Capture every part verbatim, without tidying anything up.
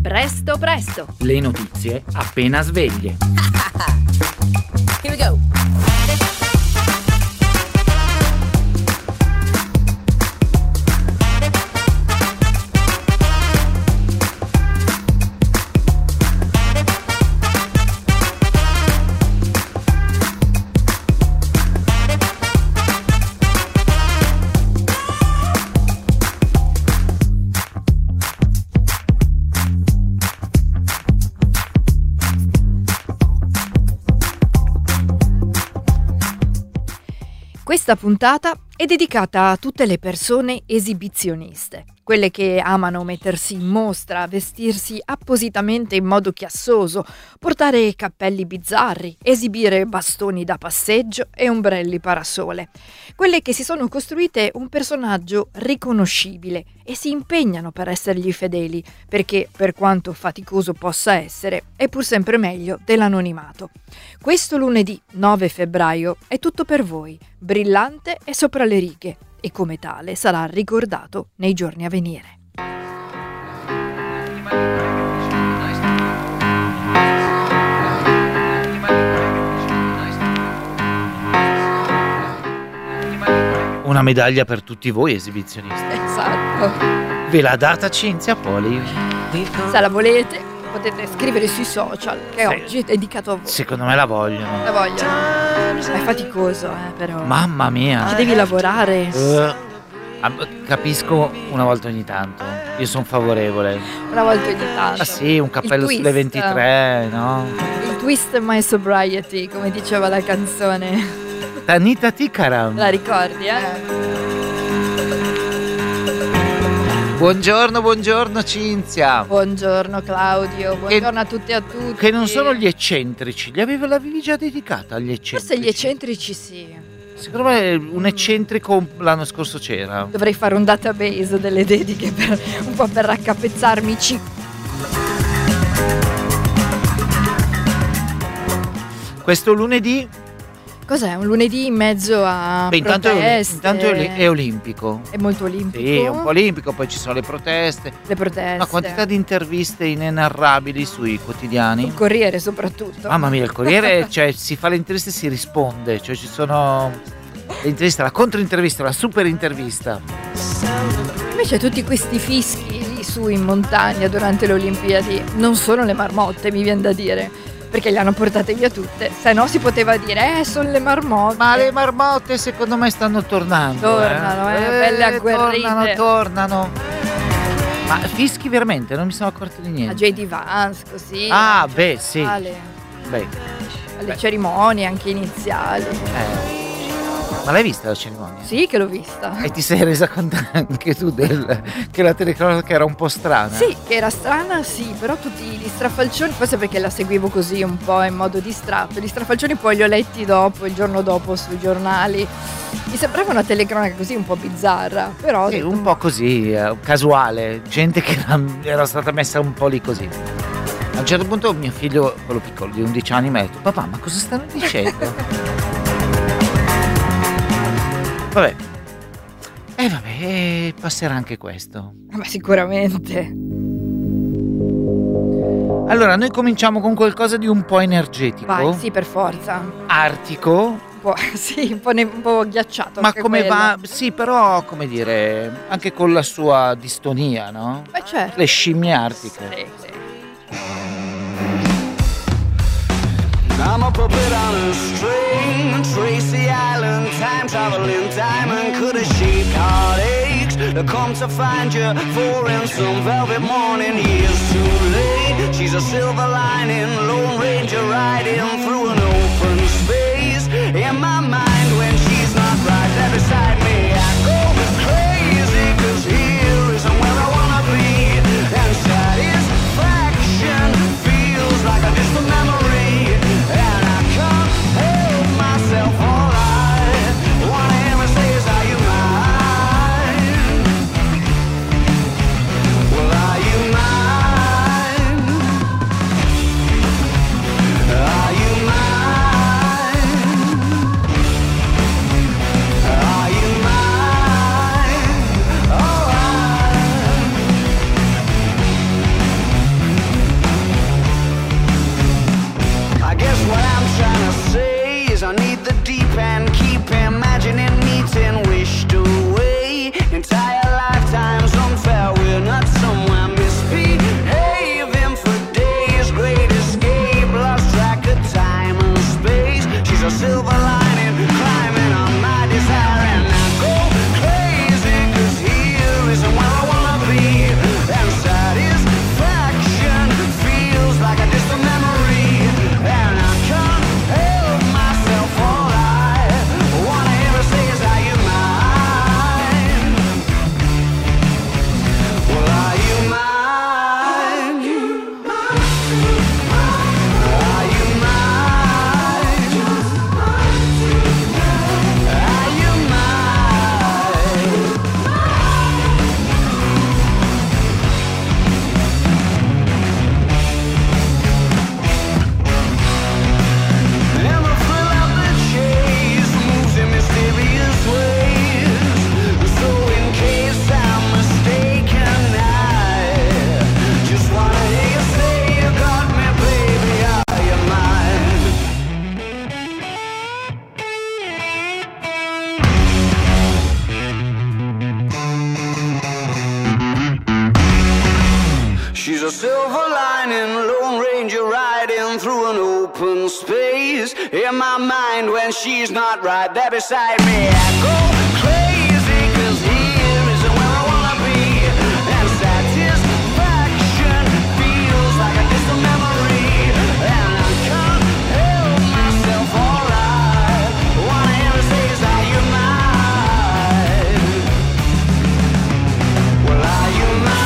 Presto presto. Le notizie appena sveglie. Here we go. Questa puntata è dedicata a tutte le persone esibizioniste, quelle che amano mettersi in mostra, vestirsi appositamente in modo chiassoso, portare cappelli bizzarri, esibire bastoni da passeggio e ombrelli parasole, quelle che si sono costruite un personaggio riconoscibile e si impegnano per essergli fedeli, perché per quanto faticoso possa essere, è pur sempre meglio dell'anonimato. Questo lunedì nove febbraio è tutto per voi, brillante e sopra le righe, e come tale sarà ricordato nei giorni a venire. Una medaglia per tutti voi esibizionisti. Esatto. Ve l'ha data Cinzia Poli? Se la volete potete scrivere sui social, che Sì. oggi è dedicato a voi. Secondo me la vogliono. La vogliono. È faticoso, eh, però. Mamma mia. Ci devi lavorare. Eh, ah, capisco una volta ogni tanto. Io sono favorevole. Una volta ogni tanto. Ah sì, un cappello Il sulle twist. ventitré, no? Il twist my sobriety, come diceva la canzone. Tanita Tikaram. La ricordi, eh? Buongiorno, buongiorno Cinzia. Buongiorno Claudio, buongiorno a tutti e a tutti. Che non sono gli eccentrici, li avevi, l'avevi già dedicata agli eccentrici? Forse gli eccentrici sì. Secondo me un eccentrico l'anno scorso c'era. Dovrei fare un database delle dediche per un po' per raccapezzarmici. Questo lunedì, Cos'è? Un lunedì in mezzo a beh, intanto, è, proteste? intanto è, oli- è olimpico. È molto olimpico. Sì, è un po' olimpico, poi ci sono le proteste. Le proteste. Una quantità di interviste inenarrabili sui quotidiani. Il Corriere soprattutto. Mamma mia, il Corriere, cioè si fa le interviste e si risponde, cioè ci sono le interviste, la controintervista, la super intervista. Invece tutti questi fischi lì su in montagna durante le Olimpiadi non sono le marmotte, mi viene da dire, perché le hanno portate via tutte, se no si poteva dire eh sono le marmotte. Ma le marmotte secondo me stanno tornando. Tornano, eh, belle agguerrite. Tornano, tornano. Ma fischi veramente, non mi sono accorto di A niente. J D Vance, così. Ah, beh, sì. Alle, Beh, alle Beh. cerimonie anche iniziali. eh. Ma l'hai vista la cerimonia? Sì che l'ho vista. E ti sei resa conto anche tu del, che la telecronaca era un po' strana? Sì, che era strana, sì, però tutti gli strafalcioni, forse perché la seguivo così un po' in modo distratto, gli strafalcioni poi li ho letti dopo, il giorno dopo sui giornali. Mi sembrava una telecronaca così un po' bizzarra, però... ho Sì, detto, un po' così, eh, casuale, gente che era, era stata messa un po' lì così. A un certo punto mio figlio, quello piccolo di undici anni, mi ha detto: papà, ma cosa stanno dicendo? Vabbè, e eh, vabbè, eh, passerà anche questo. Ma sicuramente. Allora, noi cominciamo con qualcosa di un po' energetico, Vai, sì, per forza. artico, Un po', sì, un po', ne- un po' ghiacciato. ma anche come quello. va? Sì, però, come dire, anche con la sua distonia, no? Beh, certo. Le scimmie artiche. Sì, sì. I'm a puppet on a string, Tracy Island, time traveling diamond, could have shaped heartaches, come to find you for in some velvet morning, years too late, she's a silver lining, Lone Ranger riding through an open space, in my mind when she's not right there beside me, I go crazy, cause here isn't where I wanna be, and satisfaction feels like a distant memory. And I can't help myself, all I wanna hear me say is, are you mine? Well, are you mine? Are you mine? Are you open space in my mind when she's not right there beside me. I go crazy 'cause here isn't where I wanna be, and satisfaction feels like a distant memory, and I can't help myself. Alright, wanna hear her say, is are you mine? Well, are you mine?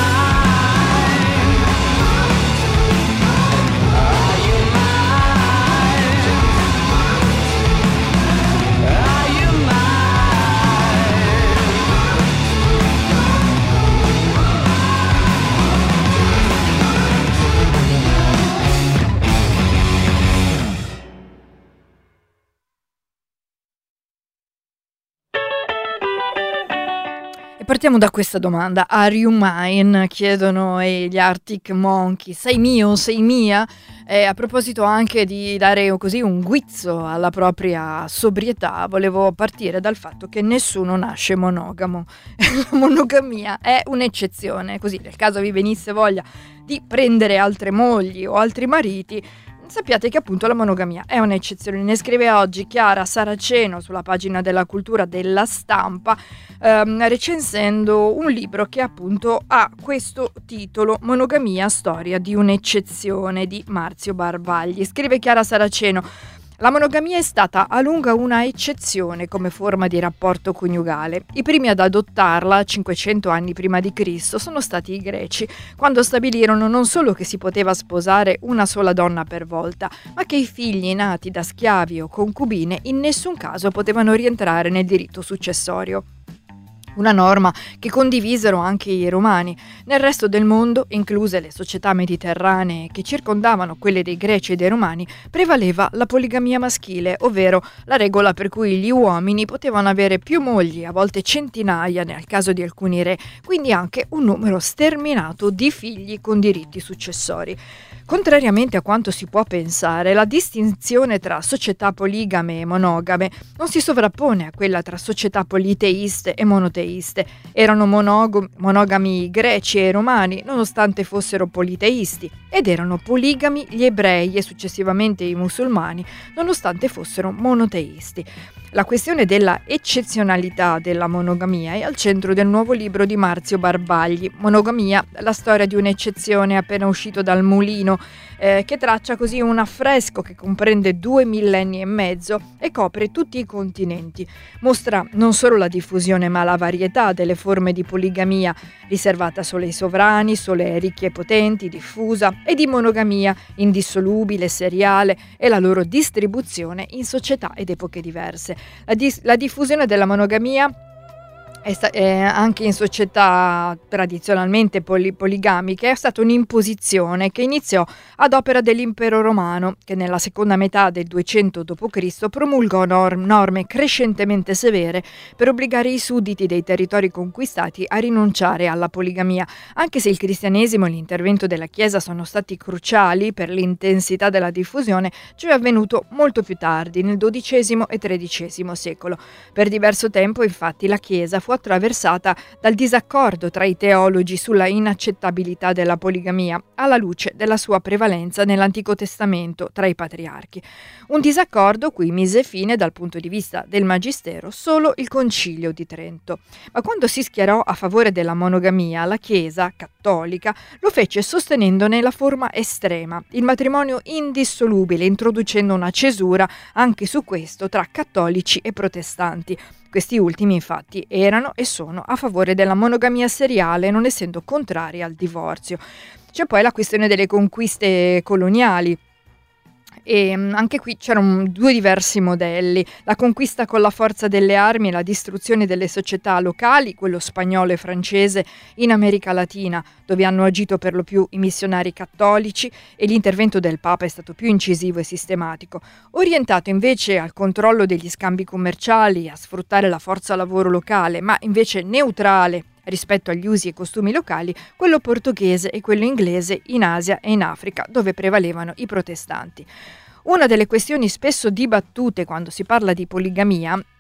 E partiamo da questa domanda: Are you mine? Chiedono eh, gli Arctic Monkeys. Sei mio? Sei mia? E a proposito anche di dare così un guizzo alla propria sobrietà, volevo partire dal fatto che nessuno nasce monogamo. La monogamia è un'eccezione, così nel caso vi venisse voglia di prendere altre mogli o altri mariti, sappiate che appunto la monogamia è un'eccezione. Ne scrive oggi Chiara Saraceno sulla pagina della cultura della Stampa, ehm, recensendo un libro che appunto ha questo titolo: Monogamia, storia di un'eccezione, di Marzio Barbagli. Scrive Chiara Saraceno: la monogamia è stata a lungo una eccezione come forma di rapporto coniugale. I primi ad adottarla, cinquecento anni prima di Cristo, sono stati i greci, quando stabilirono non solo che si poteva sposare una sola donna per volta, ma che i figli nati da schiavi o concubine in nessun caso potevano rientrare nel diritto successorio. Una norma che condivisero anche i romani. Nel resto del mondo, incluse le società mediterranee che circondavano quelle dei greci e dei romani, prevaleva la poligamia maschile, ovvero la regola per cui gli uomini potevano avere più mogli, a volte centinaia nel caso di alcuni re, quindi anche un numero sterminato di figli con diritti successori. Contrariamente a quanto si può pensare, la distinzione tra società poligame e monogame non si sovrappone a quella tra società politeiste e monoteiste. Erano monog- monogami i greci e i romani, nonostante fossero politeisti, ed erano poligami gli ebrei e successivamente i musulmani, nonostante fossero monoteisti. La questione della eccezionalità della monogamia è al centro del nuovo libro di Marzio Barbagli, Monogamia, la storia di un'eccezione, appena uscito dal Mulino, eh, che traccia così un affresco che comprende due millenni e mezzo e copre tutti i continenti. Mostra non solo la diffusione ma la varietà delle forme di poligamia, riservata solo ai sovrani, solo ai ricchi e potenti, diffusa, e di monogamia, indissolubile, seriale, e la loro distribuzione in società ed epoche diverse. La, dis- la diffusione della monogamia è sta- è anche in società tradizionalmente poli- poligamiche è stata un'imposizione che iniziò ad opera dell'impero romano, che nella seconda metà del duecento dopo Cristo promulgò norm- norme crescentemente severe per obbligare i sudditi dei territori conquistati a rinunciare alla poligamia. Anche se il cristianesimo e l'intervento della Chiesa sono stati cruciali per l'intensità della diffusione, ciò è avvenuto molto più tardi, nel dodicesimo e tredicesimo secolo. Per diverso tempo, infatti, la Chiesa fu attraversata dal disaccordo tra i teologi sulla inaccettabilità della poligamia, alla luce della sua prevalenza nell'Antico Testamento tra i patriarchi. Un disaccordo cui mise fine dal punto di vista del Magistero solo il Concilio di Trento. Ma quando si schierò a favore della monogamia, la Chiesa cattolica lo fece sostenendone la forma estrema, il matrimonio indissolubile, introducendo una cesura anche su questo tra cattolici e protestanti. Questi ultimi infatti erano e sono a favore della monogamia seriale, non essendo contrari al divorzio. C'è poi la questione delle conquiste coloniali. E anche qui c'erano due diversi modelli: la conquista con la forza delle armi e la distruzione delle società locali, quello spagnolo e francese in America Latina, dove hanno agito per lo più i missionari cattolici e l'intervento del Papa è stato più incisivo e sistematico. Orientato invece al controllo degli scambi commerciali, a sfruttare la forza lavoro locale, ma invece neutrale rispetto agli usi e costumi locali, quello portoghese e quello inglese in Asia e in Africa, dove prevalevano i protestanti. Una delle questioni spesso dibattute quando si parla di poligamia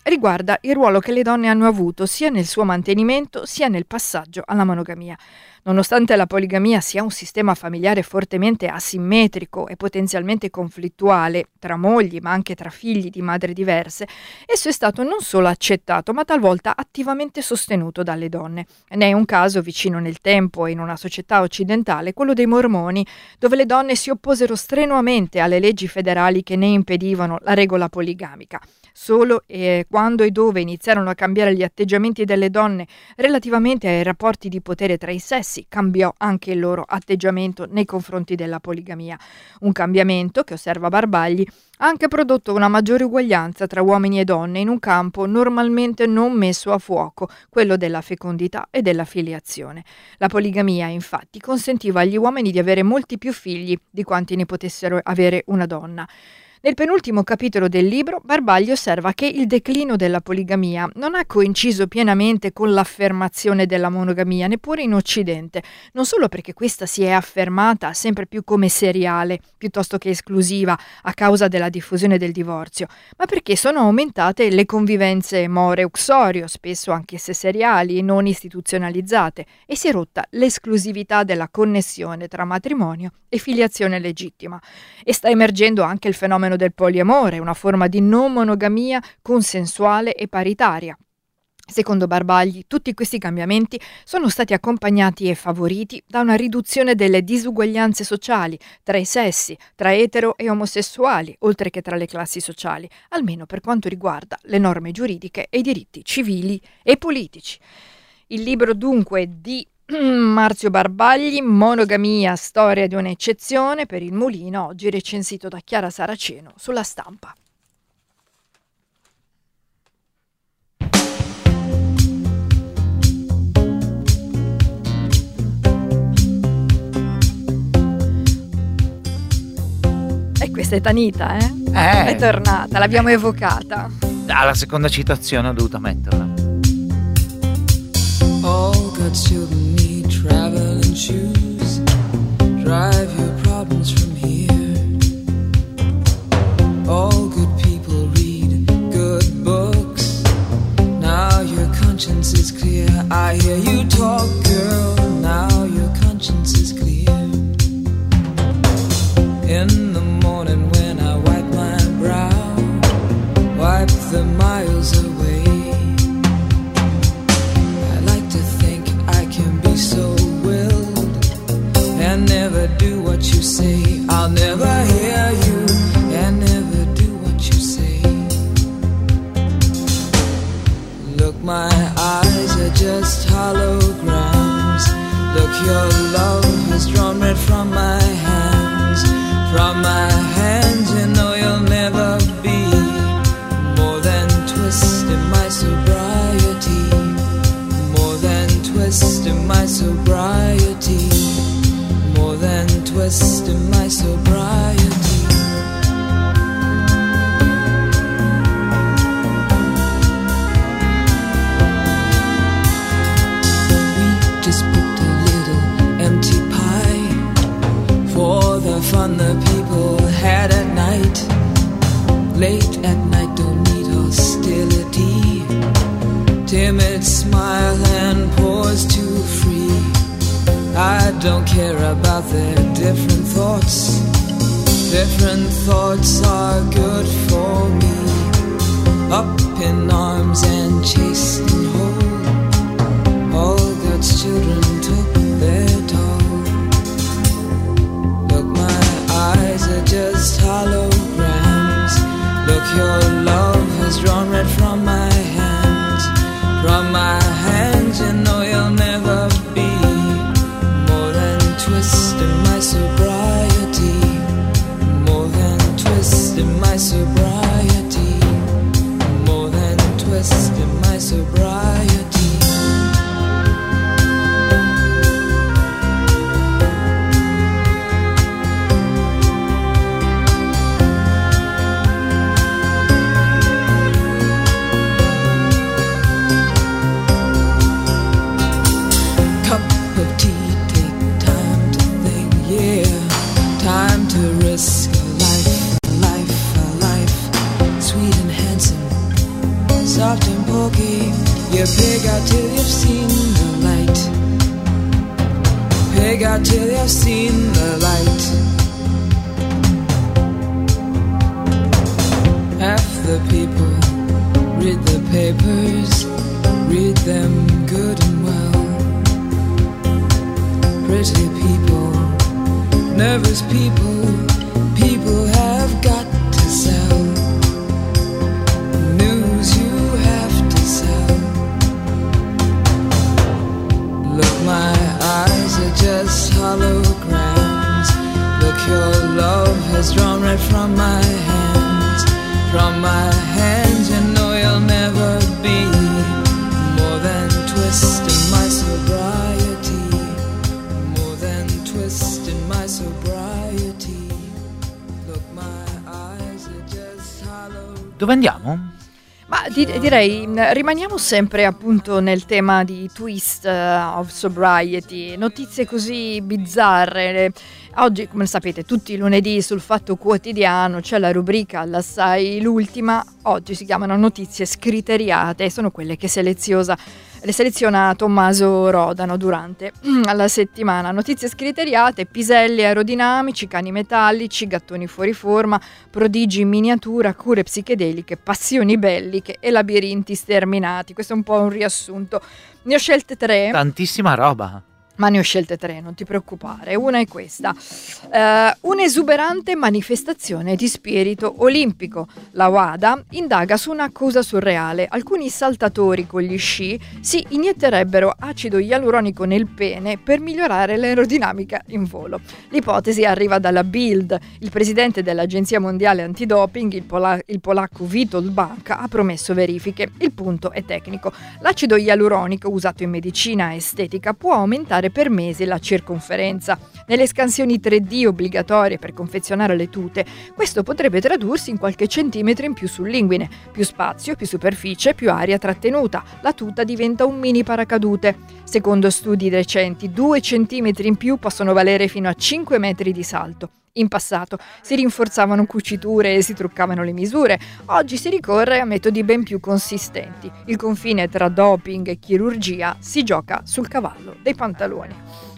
riguarda il ruolo che le donne hanno avuto sia nel suo mantenimento sia nel passaggio alla monogamia. Nonostante la poligamia sia un sistema familiare fortemente asimmetrico e potenzialmente conflittuale tra mogli ma anche tra figli di madri diverse, esso è stato non solo accettato ma talvolta attivamente sostenuto dalle donne. Ne è un caso vicino nel tempo e in una società occidentale, quello dei Mormoni, dove le donne si opposero strenuamente alle leggi federali che ne impedivano la regola poligamica. Solo eh, quando e dove iniziarono a cambiare gli atteggiamenti delle donne relativamente ai rapporti di potere tra i sessi, cambiò anche il loro atteggiamento nei confronti della poligamia. Un cambiamento che, osserva Barbagli, ha anche prodotto una maggiore uguaglianza tra uomini e donne in un campo normalmente non messo a fuoco, quello della fecondità e della filiazione. La poligamia, infatti, consentiva agli uomini di avere molti più figli di quanti ne potessero avere una donna. Nel penultimo capitolo del libro, Barbagli osserva che il declino della poligamia non ha coinciso pienamente con l'affermazione della monogamia, neppure in Occidente, non solo perché questa si è affermata sempre più come seriale, piuttosto che esclusiva, a causa della diffusione del divorzio, ma perché sono aumentate le convivenze more uxorio, spesso anche se seriali e non istituzionalizzate, e si è rotta l'esclusività della connessione tra matrimonio e filiazione legittima. E sta emergendo anche il fenomeno del poliamore, una forma di non monogamia consensuale e paritaria. Secondo Barbagli, tutti questi cambiamenti sono stati accompagnati e favoriti da una riduzione delle disuguaglianze sociali tra i sessi, tra etero e omosessuali, oltre che tra le classi sociali, almeno per quanto riguarda le norme giuridiche e i diritti civili e politici. Il libro dunque di Marzio Barbagli, Monogamia, storia di un'eccezione, per Il Mulino, oggi recensito da Chiara Saraceno sulla Stampa. E questa è Tanita, eh? Eh. È tornata, l'abbiamo evocata. Alla seconda citazione ho dovuto metterla. All good children need traveling shoes. Drive your problems from here. All good people read good books. Now your conscience is clear. I hear you talk, girl. Now your conscience is clear. In the morning when I wipe my brow, wipe the miles away. So willed and never do what you say. I'll never hear you and never do what you say. Look, my eyes are just holograms. Look, your love has drawn red from my hands. From my hands, you know you'll never be more than twisting my sobriety. More than twisting my sobriety. More than twisting my sobriety. We just booked a little empty pie for the fun the people had at night. Late at night, don't need hostility. Timid smile and pause too free. I don't care about their different thoughts. Different thoughts are good for me. Up in arms and chased and whole. All God's children took their toll. Look, my eyes are just holograms. Look, your love has drawn red from my hands. From my hands, you know you'll never be more than twisting my sobriety. More than twisting my sobriety. More than twisting my sobriety. Make out till you've seen the light. Half the people read the papers, read them good and well. Pretty people, nervous people, people have got to sell. News you have to sell. Look, my eyes are just holograms. Look, your love has drawn right from my hands. From my hands, you know you'll never be more than twisting my sobriety. More than twisting my sobriety. Look, my eyes are just holograms. Dove andiamo? Ma di- direi, rimaniamo sempre appunto nel tema di twist uh, of sobriety, notizie così bizzarre. Oggi, come sapete, tutti i lunedì sul Fatto Quotidiano c'è la rubrica All'assai l'ultima. Oggi si chiamano notizie scriteriate, sono quelle che seleziosa le seleziona Tommaso Rodano durante la settimana. Notizie scriteriate: piselli aerodinamici, cani metallici, gattoni fuori forma, prodigi in miniatura, cure psichedeliche, passioni belliche e labirinti sterminati. Questo è un po' un riassunto. Ne ho scelte tre. Tantissima roba. Ma ne ho scelte tre, non ti preoccupare. Una è questa. Uh, un'esuberante manifestazione di spirito olimpico. La WADA indaga su un'accusa surreale. Alcuni saltatori con gli sci si inietterebbero acido ialuronico nel pene per migliorare l'aerodinamica in volo. L'ipotesi arriva dalla Bild. Il presidente dell'Agenzia Mondiale Antidoping, il, pola- il polacco Witold Banka, ha promesso verifiche. Il punto è tecnico. L'acido ialuronico, usato in medicina estetica, può aumentare per mesi la circonferenza. Nelle scansioni tre D obbligatorie per confezionare le tute, questo potrebbe tradursi in qualche centimetro in più sull'inguine. Più spazio, più superficie, più aria trattenuta. La tuta diventa un mini paracadute. Secondo studi recenti, due centimetri in più possono valere fino a cinque metri di salto. In passato si rinforzavano cuciture e si truccavano le misure, oggi si ricorre a metodi ben più consistenti. Il confine tra doping e chirurgia si gioca sul cavallo dei pantaloni.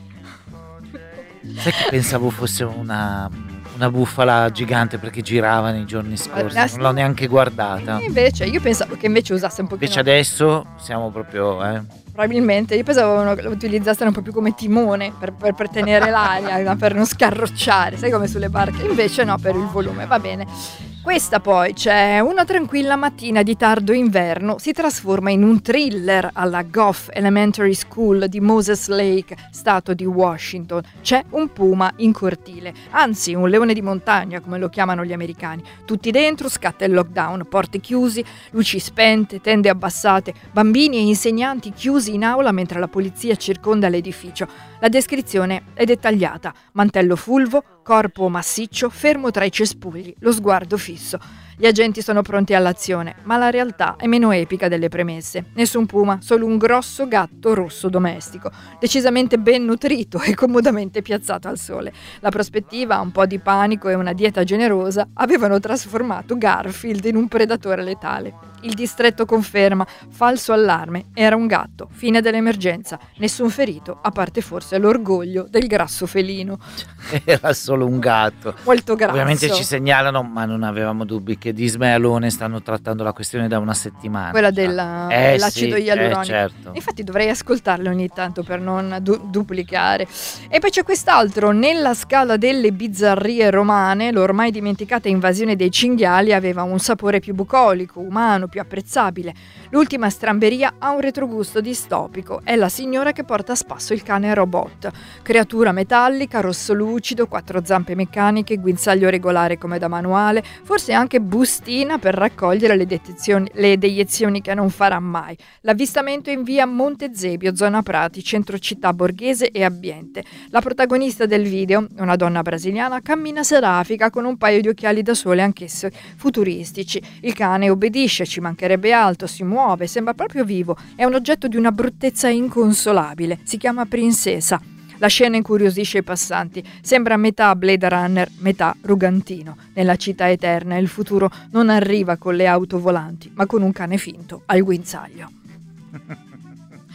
Sai che pensavo fosse una, una bufala gigante perché girava nei giorni scorsi, non l'ho neanche guardata. E invece io pensavo che invece usasse un pochino. Invece adesso siamo proprio... Eh. Probabilmente, io pensavo che lo utilizzassero un po' più come timone per, per, per tenere l'aria, per non scarrocciare, sai come sulle barche, invece no, per il volume, va bene. Questa poi c'è: una tranquilla mattina di tardo inverno si trasforma in un thriller alla Goff Elementary School di Moses Lake, stato di Washington. C'è un puma in cortile, anzi un leone di montagna come lo chiamano gli americani. Tutti dentro, scatta il lockdown, porte chiusi, luci spente, tende abbassate, bambini e insegnanti chiusi in aula mentre la polizia circonda l'edificio. La descrizione è dettagliata: mantello fulvo, corpo massiccio, fermo tra i cespugli, lo sguardo fisso. Gli agenti sono pronti all'azione, ma la realtà è meno epica delle premesse. Nessun puma, solo un grosso gatto rosso domestico, decisamente ben nutrito e comodamente piazzato al sole. La prospettiva, un po' di panico e una dieta generosa avevano trasformato Garfield in un predatore letale. Il distretto conferma: falso allarme, era un gatto, fine dell'emergenza, nessun ferito, a parte forse l'orgoglio del grasso felino. Era solo un gatto. Molto grasso. Ovviamente ci segnalano, ma non avevamo dubbi, che Disma e Alone stanno trattando la questione da una settimana. Quella della, eh, dell'acido sì, ialuronico. Eh, certo. Infatti dovrei ascoltarle ogni tanto per non du- duplicare. E poi c'è quest'altro: nella scala delle bizzarrie romane, l'ormai dimenticata invasione dei cinghiali aveva un sapore più bucolico, umano, più apprezzabile. L'ultima stramberia ha un retrogusto distopico. È la signora che porta a spasso il cane robot. Creatura metallica, rosso lucido, quattro zampe meccaniche, guinzaglio regolare come da manuale, forse anche bustina per raccogliere le, detezioni, le deiezioni che non farà mai. L'avvistamento è in via Monte Zebio, zona Prati, centro città borghese e ambiente. La protagonista del video, una donna brasiliana, cammina serafica con un paio di occhiali da sole anch'essi futuristici. Il cane obbedisce, ci mancherebbe altro, si muove, sembra proprio vivo. È un oggetto di una bruttezza inconsolabile. Si chiama Princesa. La scena incuriosisce i passanti. Sembra metà Blade Runner, metà Rugantino. Nella città eterna il futuro non arriva con le auto volanti, ma con un cane finto al guinzaglio.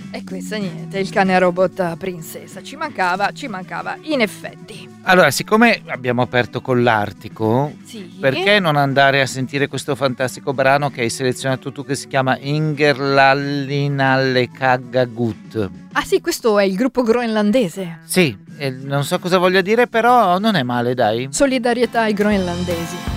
E questo niente, il cane robot princessa. Ci mancava, ci mancava, in effetti. Allora, siccome abbiamo aperto con l'Artico, Sì. perché non andare a sentire questo fantastico brano che hai selezionato tu, che si chiama Ingerlallinalle Kaggagut? Ah sì, questo è il gruppo groenlandese. Sì, eh, non so cosa voglia dire, però non è male, dai. Solidarietà ai groenlandesi.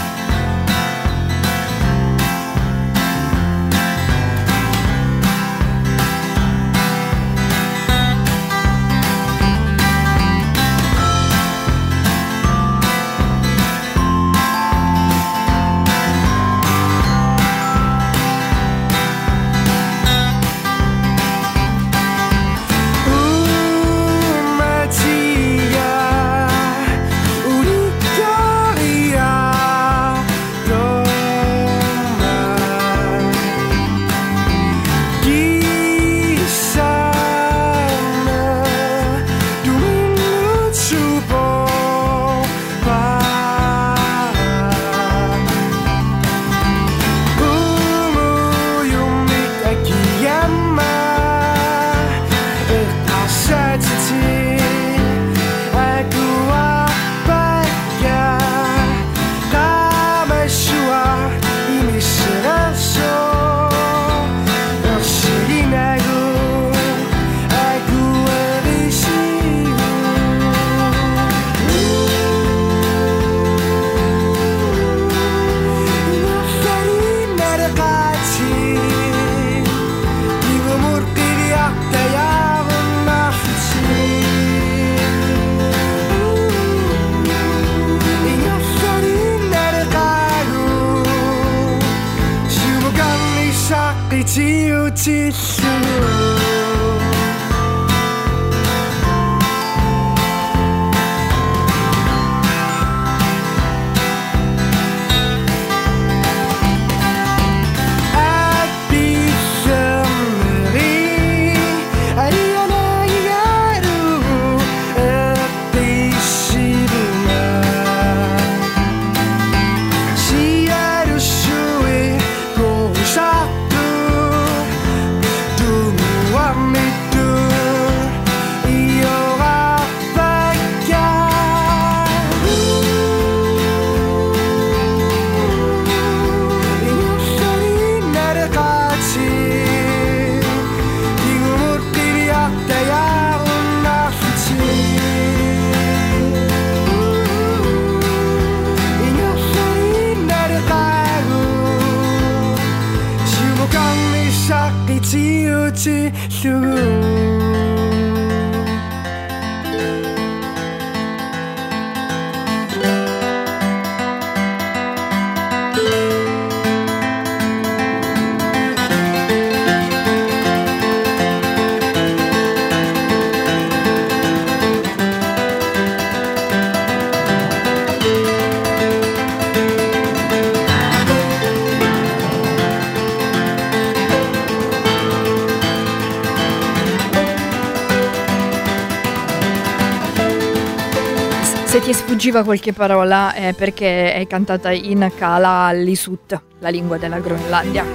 Se ti sfuggiva qualche parola è perché è cantata in Kalaallisut, la lingua della Groenlandia.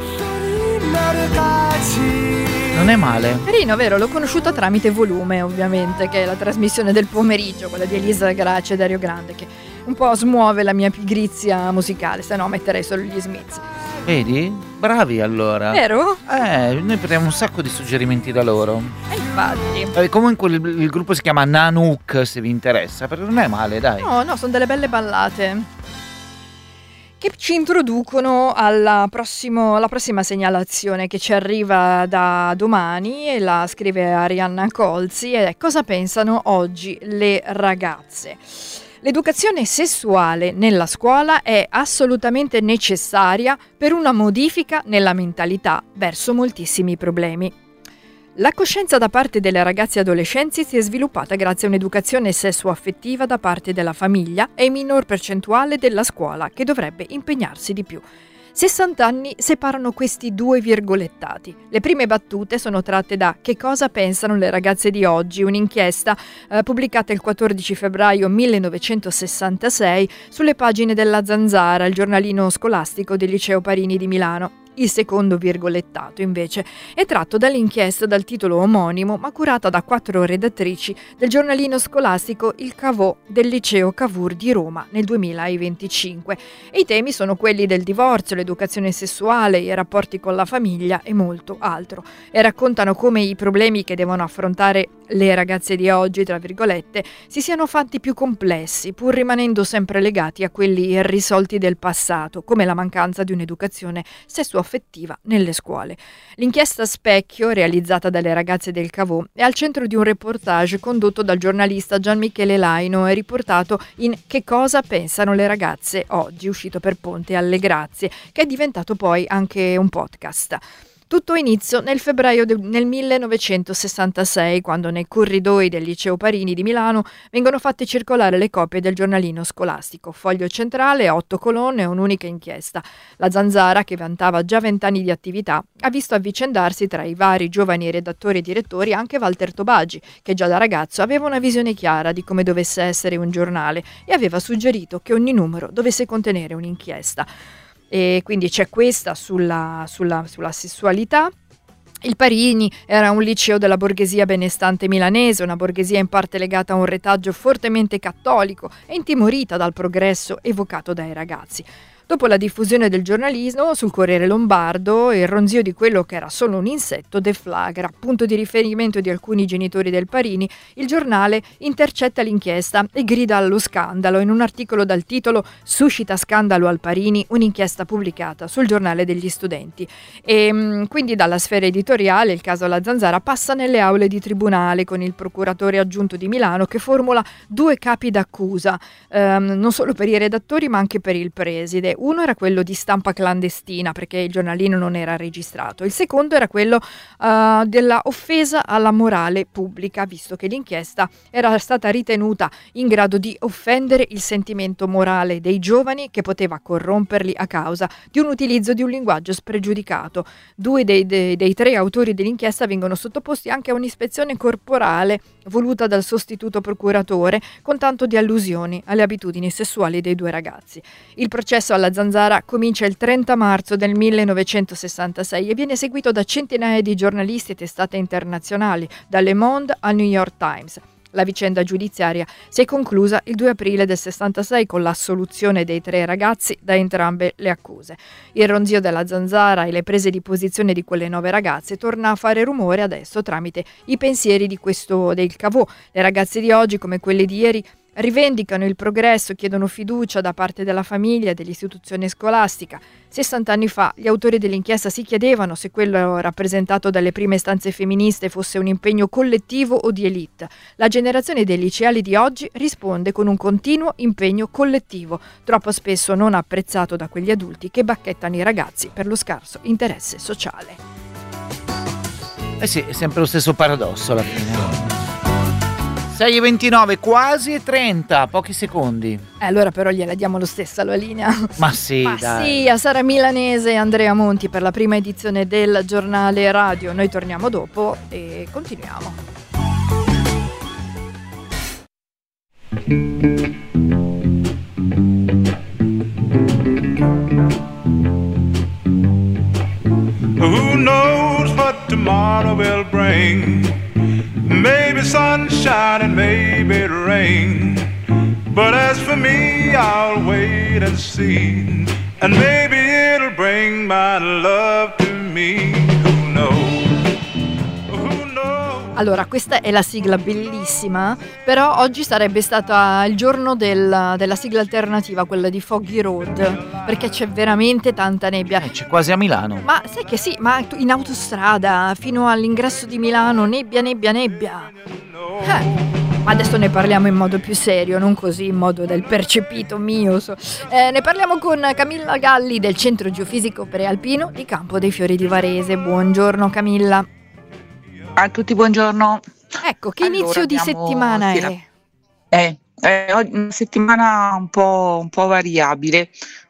Non è male. Carino, vero? L'ho conosciuta tramite Volume, ovviamente, che è la trasmissione del pomeriggio, quella di Elisa Grace e Dario Grande, che un po' smuove la mia pigrizia musicale, se no metterei solo gli Smiths. Vedi? Bravi allora. Vero? Eh, noi prendiamo un sacco di suggerimenti da loro. E infatti. Eh, comunque il, il gruppo si chiama Nanook, se vi interessa, perché non è male, dai. No, no, sono delle belle ballate che ci introducono alla, prossimo, alla prossima segnalazione che ci arriva da domani, e la scrive Arianna Colzi, ed è: cosa pensano oggi le ragazze? L'educazione sessuale nella scuola è assolutamente necessaria per una modifica nella mentalità verso moltissimi problemi. La coscienza da parte delle ragazze e adolescenti si è sviluppata grazie a un'educazione sessuo-affettiva da parte della famiglia e in minor percentuale della scuola, che dovrebbe impegnarsi di più. sessanta anni separano questi due virgolettati. Le prime battute sono tratte da Che cosa pensano le ragazze di oggi, un'inchiesta eh, pubblicata il quattordici febbraio millenovecentosessantasei sulle pagine della Zanzara, il giornalino scolastico del Liceo Parini di Milano. Il secondo virgolettato, invece, è tratto dall'inchiesta dal titolo omonimo, ma curata da quattro redattrici del giornalino scolastico Il Cavò del liceo Cavour di Roma nel duemilaventicinque. E i temi sono quelli del divorzio, l'educazione sessuale, i rapporti con la famiglia e molto altro. E raccontano come i problemi che devono affrontare le ragazze di oggi, tra virgolette, si siano fatti più complessi, pur rimanendo sempre legati a quelli irrisolti del passato, come la mancanza di un'educazione sessuo-affettiva nelle scuole. L'inchiesta Specchio, realizzata dalle ragazze del Cavò, è al centro di un reportage condotto dal giornalista Gian Michele Laino e riportato in Che cosa pensano le ragazze oggi, uscito per Ponte alle Grazie, che è diventato poi anche un podcast. Tutto inizio nel febbraio del nel millenovecentosessantasei, quando nei corridoi del Liceo Parini di Milano vengono fatte circolare le copie del giornalino scolastico. Foglio centrale, otto colonne e un'unica inchiesta. La Zanzara, che vantava già vent'anni di attività, ha visto avvicendarsi tra i vari giovani redattori e direttori anche Walter Tobagi, che già da ragazzo aveva una visione chiara di come dovesse essere un giornale e aveva suggerito che ogni numero dovesse contenere un'inchiesta. E quindi c'è questa sulla, sulla, sulla sessualità. Il Parini era un liceo della borghesia benestante milanese, una borghesia in parte legata a un retaggio fortemente cattolico e intimorita dal progresso evocato dai ragazzi. Dopo la diffusione del giornalismo sul Corriere Lombardo, il ronzio di quello che era solo un insetto deflagra. Punto di riferimento di alcuni genitori del Parini, il giornale intercetta l'inchiesta e grida allo scandalo in un articolo dal titolo "Suscita scandalo al Parini, un'inchiesta pubblicata sul giornale degli studenti". E quindi dalla sfera editoriale il caso alla Zanzara passa nelle aule di tribunale con il procuratore aggiunto di Milano che formula due capi d'accusa, ehm, non solo per i redattori ma anche per il preside. Uno era quello di stampa clandestina, perché il giornalino non era registrato. Il secondo era quello uh, della offesa alla morale pubblica, visto che l'inchiesta era stata ritenuta in grado di offendere il sentimento morale dei giovani, che poteva corromperli a causa di un utilizzo di un linguaggio spregiudicato. Due dei, dei, dei tre autori dell'inchiesta vengono sottoposti anche a un'ispezione corporale voluta dal sostituto procuratore, con tanto di allusioni alle abitudini sessuali dei due ragazzi. Il processo alla Zanzara comincia il trenta marzo del millenovecentosessantasei e viene seguito da centinaia di giornalisti e testate internazionali, da Le Monde al New York Times. La vicenda giudiziaria si è conclusa il due aprile del sessantasei con l'assoluzione dei tre ragazzi da entrambe le accuse. Il ronzio della Zanzara e le prese di posizione di quelle nove ragazze torna a fare rumore adesso tramite i pensieri di questo del Cavò. Le ragazze di oggi, come quelle di ieri, rivendicano il progresso, chiedono fiducia da parte della famiglia e dell'istituzione scolastica. sessanta anni fa gli autori dell'inchiesta si chiedevano se quello rappresentato dalle prime istanze femministe fosse un impegno collettivo o di elite. La generazione dei liceali di oggi risponde con un continuo impegno collettivo, troppo spesso non apprezzato da quegli adulti che bacchettano i ragazzi per lo scarso interesse sociale. Eh sì, è sempre lo stesso paradosso alla fine. sei e ventinove, quasi e trenta, pochi secondi. Eh, allora però gliela diamo lo stesso la linea. Ma sì, Ma dai. sì, a Sara Milanese e Andrea Monti per la prima edizione del giornale radio. Noi torniamo dopo e continuiamo. Who knows what tomorrow will bring? Maybe sunshine and maybe rain. But as for me, I'll wait and see. And maybe it'll bring my love to me. Who knows? Who knows? Allora, questa è la sigla bellissima, però oggi sarebbe stata il giorno del, della sigla alternativa, quella di Foggy Road, perché c'è veramente tanta nebbia. Eh, c'è quasi a Milano. Ma sai che sì, ma in autostrada fino all'ingresso di Milano, nebbia, nebbia, nebbia. Eh. Ma adesso ne parliamo in modo più serio, non così in modo del percepito mio. So. Eh, ne parliamo con Camilla Galli del Centro Geofisico Prealpino di Campo dei Fiori di Varese. Buongiorno Camilla. A tutti buongiorno. Ecco, che Allora, inizio di abbiamo- settimana sì, è? Eh, eh, oggi una settimana un po', un po' variabile.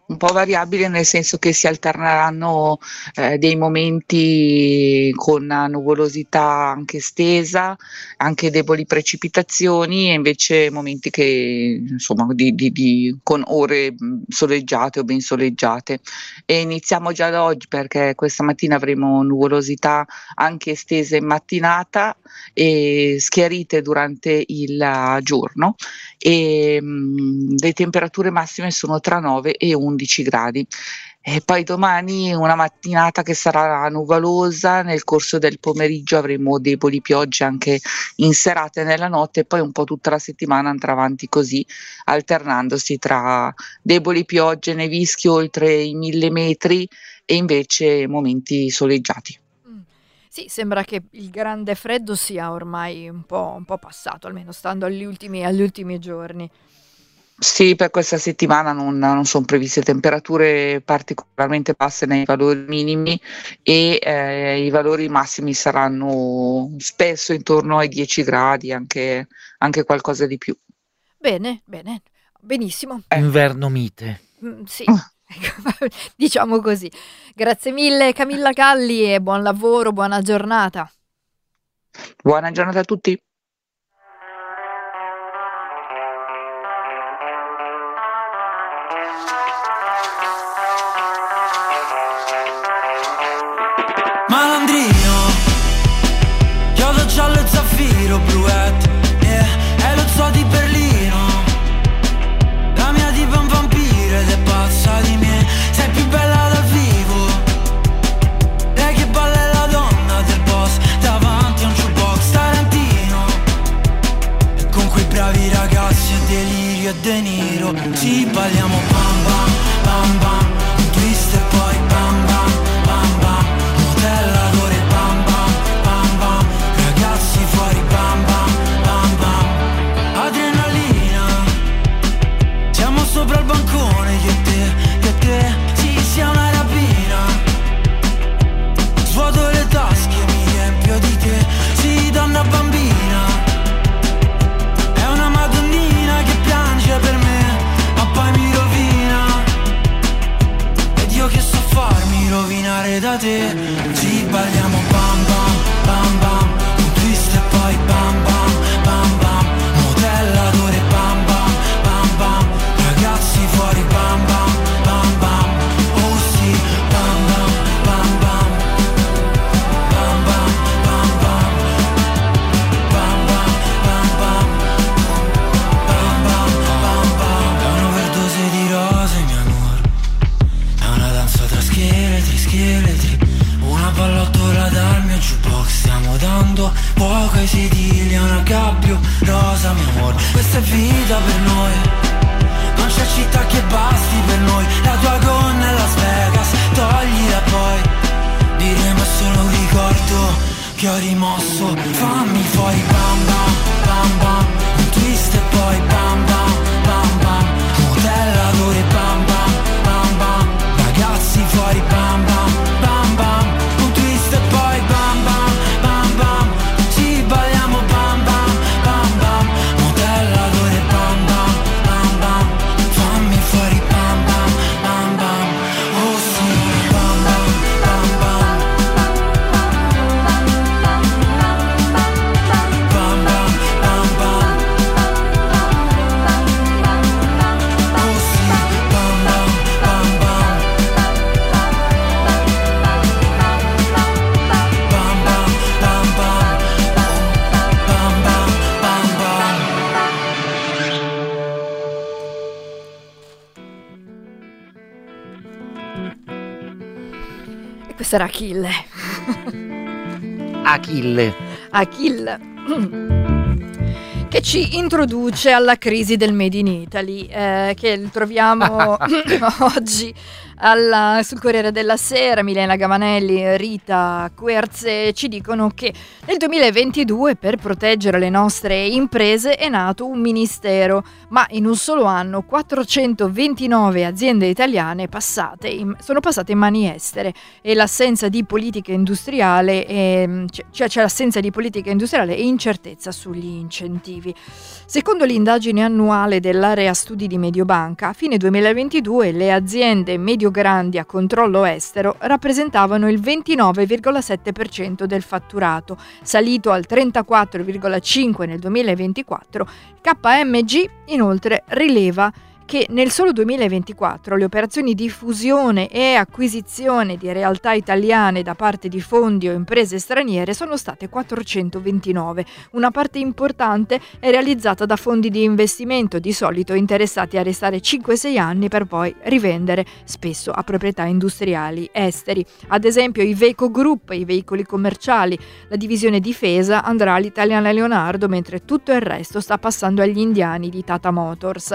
un po' variabile, nel senso che si alterneranno eh, dei momenti con nuvolosità anche estesa, anche deboli precipitazioni, e invece momenti che insomma di, di, di, con ore soleggiate o ben soleggiate. E iniziamo già da oggi, perché questa mattina avremo nuvolosità anche estese in mattinata e schiarite durante il giorno, e mh, le temperature massime sono tra nove e undici gradi. E poi domani una mattinata che sarà nuvolosa, nel corso del pomeriggio avremo deboli piogge anche in serata e nella notte, e poi un po' tutta la settimana andrà avanti così, alternandosi tra deboli piogge, nevischi oltre i mille metri e invece momenti soleggiati. Sì, sembra che il grande freddo sia ormai un po', un po' passato, almeno stando agli ultimi, agli ultimi giorni. Sì, per questa settimana non, non sono previste temperature particolarmente basse nei valori minimi, e eh, i valori massimi saranno spesso intorno ai dieci gradi, anche, anche qualcosa di più. Bene, bene, benissimo. Eh. Inverno mite. Mm, sì. Diciamo così. Grazie mille Camilla Galli e buon lavoro, buona giornata. Buona giornata a tutti. Malandrino, chiodo giallo e zaffiro bluette, yeah, è lo zoo di Berlino. La mia diva è un vampiro ed è pazza di me. Sei più bella dal vivo. Lei che balla è la donna del boss, davanti a un jukebox Tarantino. E con quei bravi ragazzi è delirio e De Niro. Ci balliamo bam bam, bam bam, un twist e poi bam bam, bam bam. Modellatore bam bam, bam bam, ragazzi fuori bam bam, bam bam. Adrenalina, siamo sopra il bancone, io e te, io e te, sì, sia una rapina. Svuoto le tasche, mi riempio di te, sì, donna bambina. È una madonnina che piange per me, ma poi mi rovina. Ed io che so farmi rovinare da te. Ci balliamo bam bam, bam bam, un twist e poi bam bam, bam bam. Modellatore bam bam, bam bam, ragazzi fuori bam bam, bam bam. Oh sì, bam bam, bam bam, bam bam, bam bam, bam bam, bam bam, bam bam, bam bam. È un'overdose di rose, mio amore, è una danza tra scheletri, scheletri. Una pallottola dal mio jukebox, stiamo dando fuoco ai sedili a una gabbio rosa, mio amore. Questa è vita per noi, non c'è città che basti per noi. La tua gonna è Las Vegas, toglila poi, diremo è solo un ricordo che ho rimosso. Fammi fuori bam bam, bam bam, un twist e poi bam bam, bam bam. Modellatore bam bam, bam bam, ragazzi fuori bam bam, bam bam. Un twist e poi bam bam, bam bam. Ci balliamo bam bam, bam bam. Modellatore bam bam, bam bam. Fammi fuori bam bam, bam bam. Oh sì, bam bam, bam bam. Bam bam, bam bam. Oh sì, bam bam, bam bam. Bam bam, bam bam. Bam bam, bam bam. E questo era Achille. Achille. Achille. Che ci introduce alla crisi del Made in Italy, eh, che troviamo oggi Alla, sul Corriere della Sera Milena Gavanelli, Rita Querze ci dicono che nel duemilaventidue per proteggere le nostre imprese è nato un ministero, ma in un solo anno quattrocentoventinove aziende italiane passate in, sono passate in mani estere e l'assenza di politica industriale è, cioè c'è l'assenza di politica industriale e incertezza sugli incentivi. Secondo l'indagine annuale dell'area studi di Mediobanca, a fine duemilaventidue le aziende medio-grandi a controllo estero rappresentavano il ventinove virgola sette per cento del fatturato, salito al trentaquattro virgola cinque per cento nel duemilaventiquattro. K M G inoltre rileva che nel solo duemilaventiquattro le operazioni di fusione e acquisizione di realtà italiane da parte di fondi o imprese straniere sono state quattrocentoventinove. Una parte importante è realizzata da fondi di investimento, di solito interessati a restare cinque sei anni per poi rivendere, spesso a proprietà industriali esteri. Ad esempio i Iveco Group, i veicoli commerciali, la divisione difesa andrà all'italiana Leonardo, mentre tutto il resto sta passando agli indiani di Tata Motors.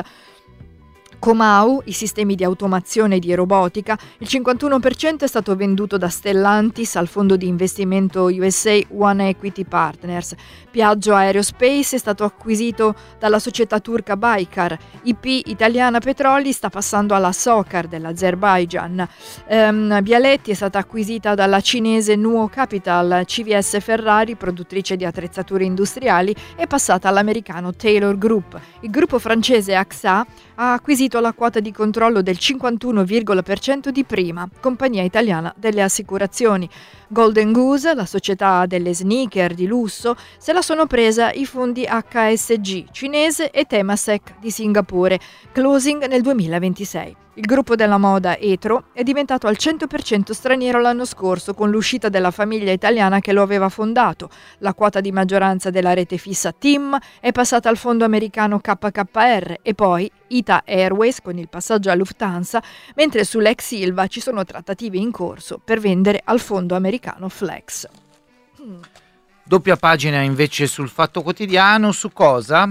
Comau, i sistemi di automazione e di robotica, il cinquantuno per cento è stato venduto da Stellantis al fondo di investimento U S A One Equity Partners. Piaggio Aerospace è stato acquisito dalla società turca Baykar. I P Italiana Petroli sta passando alla Socar dell'Azerbaijan. Ehm, Bialetti è stata acquisita dalla cinese Nuo Capital. C V S Ferrari, produttrice di attrezzature industriali, è passata all'americano Taylor Group. Il gruppo francese A X A ha acquisito la quota di controllo del cinquantuno virgola per cento di Prima, compagnia italiana delle assicurazioni. Golden Goose, la società delle sneaker di lusso, se la sono presa i fondi H S G cinese e Temasek di Singapore, closing nel duemilaventisei. Il gruppo della moda Etro è diventato al cento per cento straniero l'anno scorso con l'uscita della famiglia italiana che lo aveva fondato. La quota di maggioranza della rete fissa TIM è passata al fondo americano K K R e poi Ita Airways con il passaggio a Lufthansa, mentre sull'ex Silva ci sono trattative in corso per vendere al fondo americano Flex. Hmm. Doppia pagina invece sul Fatto Quotidiano, su cosa?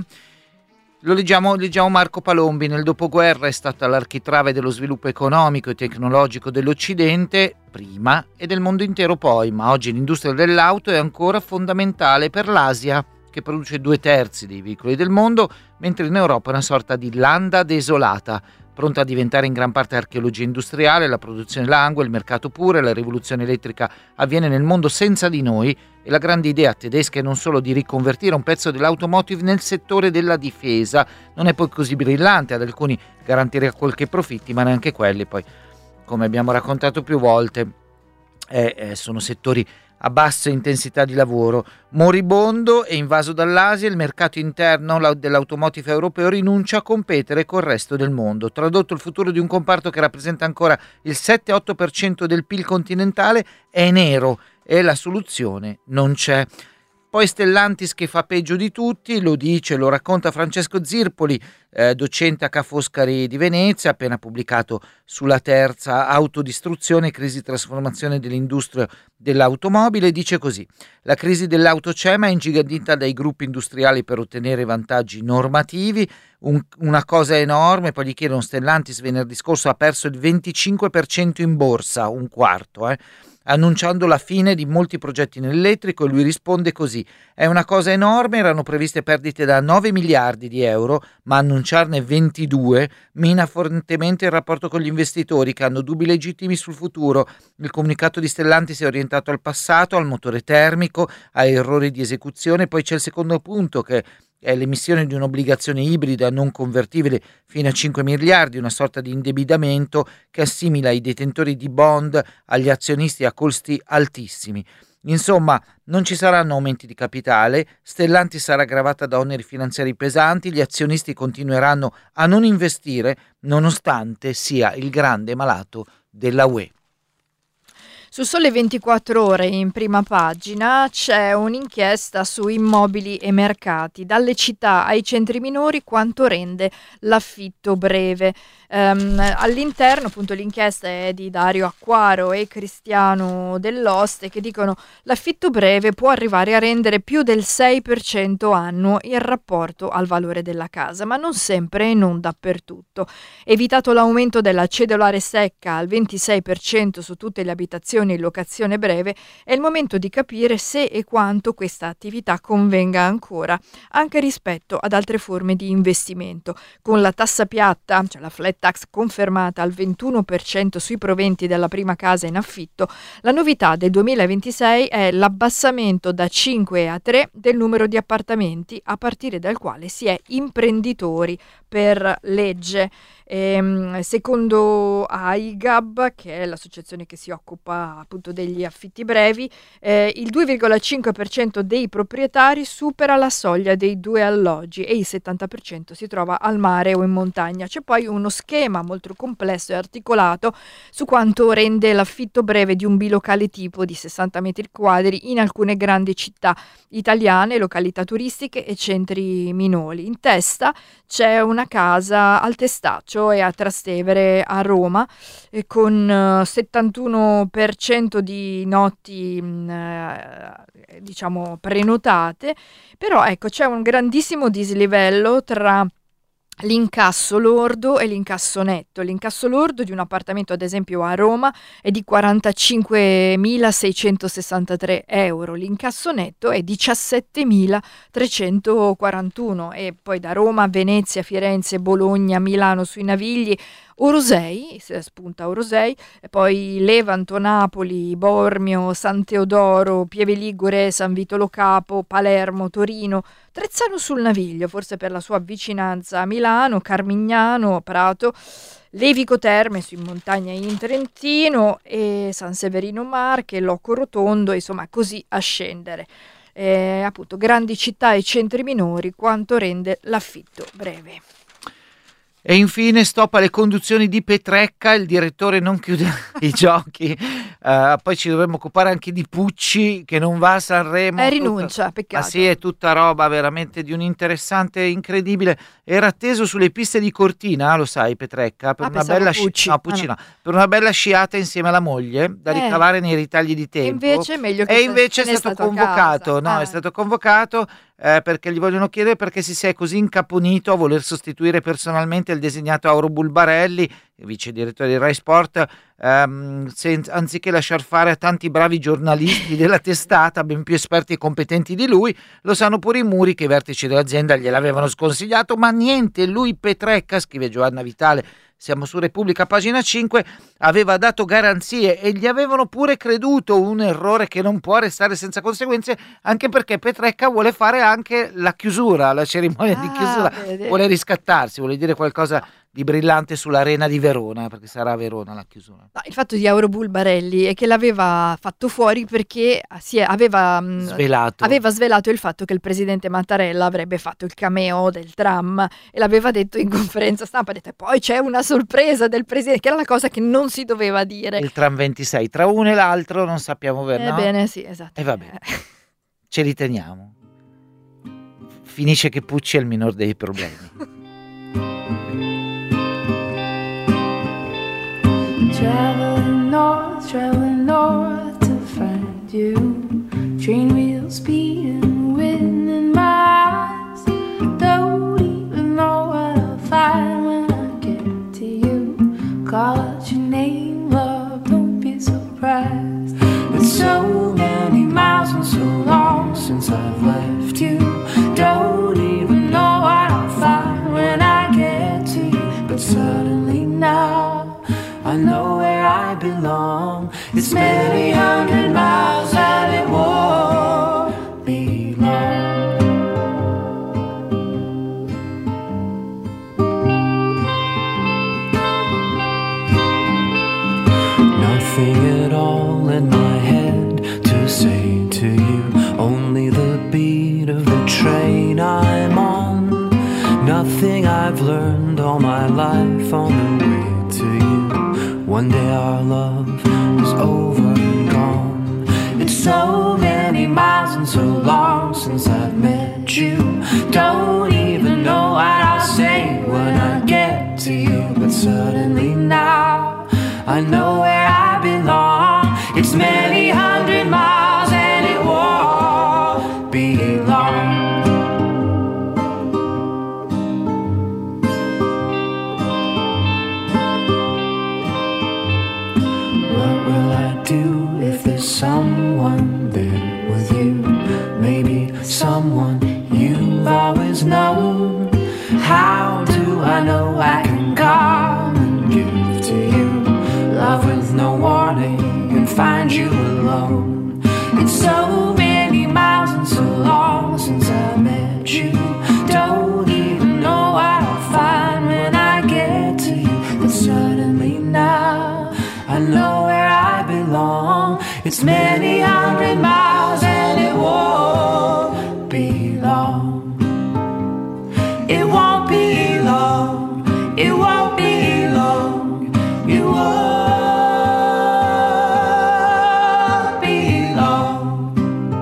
Lo leggiamo, leggiamo Marco Palombi. Nel dopoguerra è stata l'architrave dello sviluppo economico e tecnologico dell'Occidente prima e del mondo intero poi, ma oggi l'industria dell'auto è ancora fondamentale per l'Asia, che produce due terzi dei veicoli del mondo, mentre in Europa è una sorta di landa desolata, pronta a diventare in gran parte archeologia industriale, la produzione langue, il mercato pure, la rivoluzione elettrica avviene nel mondo senza di noi e la grande idea tedesca è non solo di riconvertire un pezzo dell'automotive nel settore della difesa, non è poi così brillante, ad alcuni garantirà qualche profitti, ma neanche quelli poi, come abbiamo raccontato più volte, eh, eh, sono settori a bassa intensità di lavoro. Moribondo e invaso dall'Asia, il mercato interno dell'automotive europeo rinuncia a competere col resto del mondo. Tradotto, il futuro di un comparto che rappresenta ancora il sette otto per cento del P I L continentale è nero e la soluzione non c'è. Poi Stellantis che fa peggio di tutti, lo dice, lo racconta Francesco Zirpoli, eh, docente a Ca' Foscari di Venezia, appena pubblicato sulla terza autodistruzione, crisi e trasformazione dell'industria dell'automobile, dice così: la crisi dell'auto c'è ma è ingigantita dai gruppi industriali per ottenere vantaggi normativi, un, una cosa enorme. Poi gli chiedono, Stellantis venerdì scorso ha perso il venticinque per cento in borsa, un quarto, eh. annunciando la fine di molti progetti nell'elettrico, e lui risponde così: è una cosa enorme, erano previste perdite da nove miliardi di euro, ma annunciarne ventidue mina fortemente il rapporto con gli investitori che hanno dubbi legittimi sul futuro. Il comunicato di Stellantis è orientato al passato, al motore termico, a errori di esecuzione. Poi c'è il secondo punto, che è l'emissione di un'obbligazione ibrida non convertibile fino a cinque miliardi, una sorta di indebitamento che assimila i detentori di bond agli azionisti a costi altissimi. Insomma, non ci saranno aumenti di capitale, Stellantis sarà gravata da oneri finanziari pesanti, gli azionisti continueranno a non investire nonostante sia il grande malato della U E. Su Sole ventiquattro Ore, in prima pagina, c'è un'inchiesta su immobili e mercati. Dalle città ai centri minori, quanto rende l'affitto breve. Um, all'interno, appunto, l'inchiesta è di Dario Acquaro e Cristiano Dell'Oste, che dicono l'affitto breve può arrivare a rendere più del sei per cento annuo in rapporto al valore della casa, ma non sempre e non dappertutto. Evitato l'aumento della cedolare secca al ventisei per cento su tutte le abitazioni in locazione breve, è il momento di capire se e quanto questa attività convenga ancora, anche rispetto ad altre forme di investimento. Con la tassa piatta, cioè la flat tax, confermata al ventuno per cento sui proventi della prima casa in affitto, la novità del duemilaventisei è l'abbassamento da cinque a tre del numero di appartamenti a partire dal quale si è imprenditori per legge. Ehm, secondo A I G A B, che è l'associazione che si occupa appunto degli affitti brevi, eh, il due virgola cinque per cento dei proprietari supera la soglia dei due alloggi e il settanta per cento si trova al mare o in montagna. C'è poi uno schema molto complesso e articolato su quanto rende l'affitto breve di un bilocale tipo di sessanta metri quadri in alcune grandi città italiane, località turistiche e centri minori. In testa c'è una casa al Testaccio e a Trastevere a Roma, eh, con uh, settantuno per cento di notti mh, eh, diciamo prenotate, però ecco c'è un grandissimo dislivello tra l'incasso lordo e l'incasso netto. L'incasso lordo di un appartamento, ad esempio a Roma, è di quarantacinquemilaseicentosessantatré euro, l'incasso netto è diciassettemilatrecentoquarantuno, e poi da Roma, Venezia, Firenze, Bologna, Milano sui Navigli, Orosei, spunta Orosei, e poi Levanto, Napoli, Bormio, San Teodoro, Pieve Ligure, San Vito Lo Capo, Palermo, Torino, Trezzano sul Naviglio, forse per la sua vicinanza a Milano, Carmignano, Prato, Levico Terme in montagna in Trentino, e San Severino Marche, Loco Rotondo, insomma così a scendere. Eh, appunto, grandi città e centri minori, quanto rende l'affitto breve. E infine stop alle conduzioni di Petrecca, il direttore non chiude i giochi, uh, poi ci dovremmo occupare anche di Pucci che non va a Sanremo. Eh, rinuncia, tutta... peccato. Ma sì, è tutta roba veramente di un interessante, incredibile. Era atteso sulle piste di Cortina, lo sai Petrecca, per, ah, una bella, sci... no, Pucci, ah, no. No. per una bella sciata insieme alla moglie, da eh. ricavare nei ritagli di tempo. E invece, meglio che e invece se... è stato stato convocato, no, ah. è stato convocato eh, perché gli vogliono chiedere perché si sia così incaponito a voler sostituire personalmente il designato Auro Bulbarelli, vice direttore di Rai Sport, ehm, sen- anziché lasciar fare a tanti bravi giornalisti della testata, ben più esperti e competenti di lui. Lo sanno pure i muri che i vertici dell'azienda gliel'avevano sconsigliato, ma niente, lui Petrecca, scrive Giovanna Vitale, siamo su Repubblica, pagina cinque, aveva dato garanzie e gli avevano pure creduto, un errore che non può restare senza conseguenze, anche perché Petrecca vuole fare anche la chiusura, la cerimonia ah, di chiusura, vede. vuole riscattarsi, vuole dire qualcosa di brillante sull'arena di Verona, perché sarà a Verona la chiusura. No, il fatto di Auro Bulbarelli è che l'aveva fatto fuori perché si è, aveva, svelato. aveva svelato il fatto che il presidente Mattarella avrebbe fatto il cameo del tram, e l'aveva detto in conferenza stampa, ha detto, e poi c'è una sorpresa del presidente, che era la cosa che non si doveva dire. Il tram ventisei, tra uno e l'altro non sappiamo bene, no? Ebbene sì, esatto. E vabbè, ce li teniamo. Finisce che Pucci è il minor dei problemi. Traveling north, traveling north to find you. Train wheels speeding, wind in my eyes. Don't even know what I'll find when I get to you. Call out your name, love, don't be surprised. It's so many miles and so long since I've left you. Don't even know what I'll find when I get to you. But suddenly now I know where I belong. It's many hundred miles and it won't be long. Nothing at all in my head to say to you. Only the beat of the train I'm on. Nothing I've learned all my life on the way to you. One day our love is is over and gone. It's so many miles and so long since I've met you. Don't even know what I'll say when I get to you, but suddenly now I know where I belong. It's many hundred miles and it won't be long. What will I do if there's someone there with you? Maybe someone you've always known. How do I know I can come and give to you love with no warning and find you alone? It's so many miles and so long since I met you. Don't even know what I'll find when I get to you, but suddenly now I know where I belong. It's many hundred miles and it won't be long. It won't be long. It won't be long. It won't be long.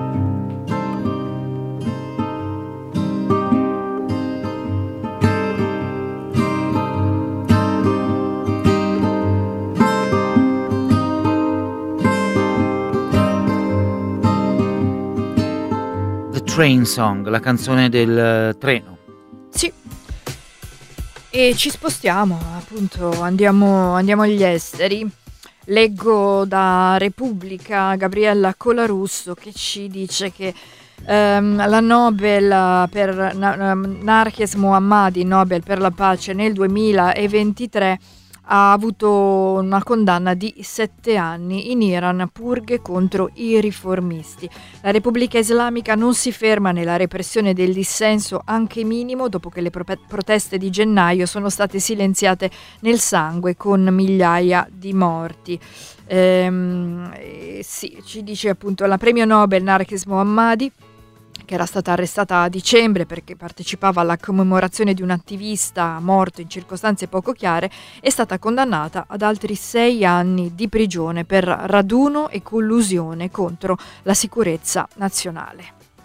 The Train Song, la canzone del treno. Sì. E ci spostiamo, appunto, andiamo, andiamo agli esteri. Leggo da Repubblica Gabriella Colarusso che ci dice che ehm, la Nobel per Na- Narges Mohammadi, Nobel per la pace nel duemilaventitré, ha avuto una condanna di sette anni. In Iran purghe contro i riformisti. La Repubblica Islamica non si ferma nella repressione del dissenso anche minimo dopo che le pro- proteste di gennaio sono state silenziate nel sangue con migliaia di morti. Ehm, eh, sì, ci dice appunto la premio Nobel Narges Mohammadi, che era stata arrestata a dicembre perché partecipava alla commemorazione di un attivista morto in circostanze poco chiare, è stata condannata ad altri sei anni di prigione per raduno e collusione contro la sicurezza nazionale.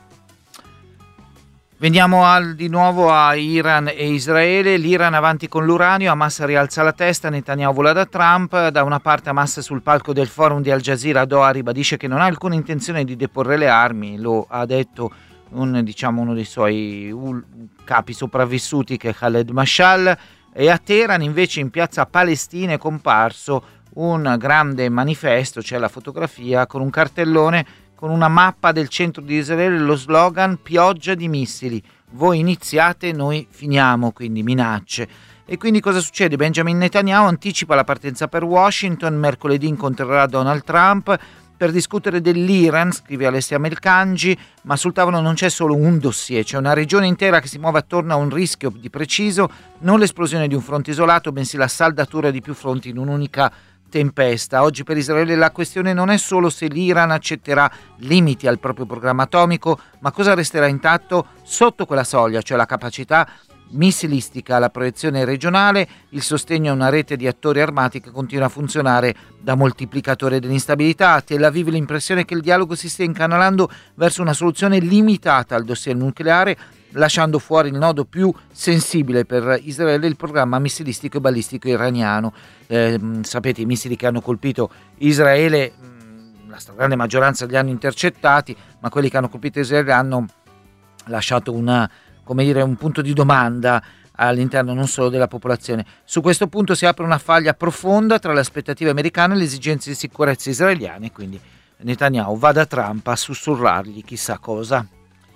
Veniamo al, di nuovo a Iran e Israele. L'Iran avanti con l'uranio, Hamas rialza la testa, Netanyahu vola da Trump. Da una parte Hamas sul palco del forum di Al Jazeera a Doha ribadisce che non ha alcuna intenzione di deporre le armi, lo ha detto un, diciamo, uno dei suoi uh, capi sopravvissuti, che è Khaled Mashal. E a Teheran invece in piazza Palestina è comparso un grande manifesto, c'è la fotografia con un cartellone con una mappa del centro di Israele, lo slogan pioggia di missili, voi iniziate, noi finiamo, quindi minacce. E quindi cosa succede? Benjamin Netanyahu anticipa la partenza per Washington, mercoledì incontrerà Donald Trump per discutere dell'Iran, scrive Alessia Melkanji, ma sul tavolo non c'è solo un dossier, c'è una regione intera che si muove attorno a un rischio di preciso, non l'esplosione di un fronte isolato, bensì la saldatura di più fronti in un'unica tempesta. Oggi per Israele la questione non è solo se l'Iran accetterà limiti al proprio programma atomico, ma cosa resterà intatto sotto quella soglia, cioè la capacità missilistica, la proiezione regionale, il sostegno a una rete di attori armati che continua a funzionare da moltiplicatore dell'instabilità. A Tel Aviv l'impressione che il dialogo si stia incanalando verso una soluzione limitata al dossier nucleare, lasciando fuori il nodo più sensibile per Israele, il programma missilistico e balistico iraniano. Eh, sapete, i missili che hanno colpito Israele, la stragrande maggioranza li hanno intercettati, ma quelli che hanno colpito Israele hanno lasciato una, come dire, un punto di domanda all'interno non solo della popolazione. Su questo punto si apre una faglia profonda tra le aspettative americane e le esigenze di sicurezza israeliane, quindi Netanyahu va da Trump a sussurrargli chissà cosa.